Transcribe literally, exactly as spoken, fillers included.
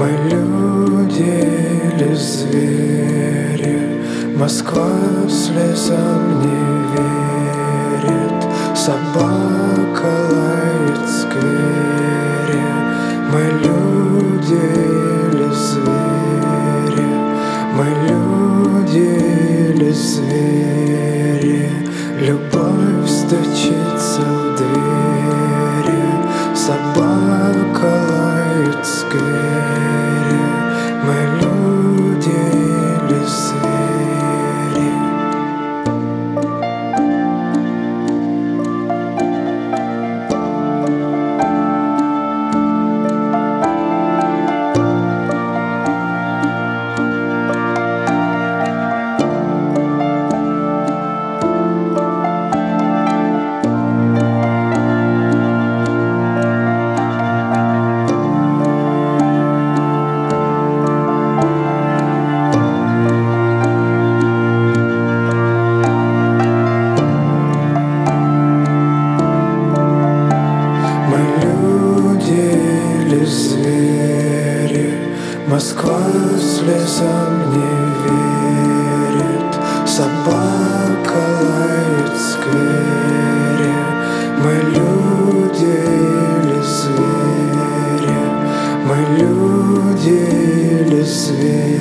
Мы люди или звери? Москва слезам не верит, собака лает в сквере. Мы люди или звери? Мы люди или звери? Любовь стучится в двери, собака лает в сквере. Мы люди или звери? Звери. Москва слезам не верит, собака лает в сквере. Мы люди или звери? Мы люди или звери?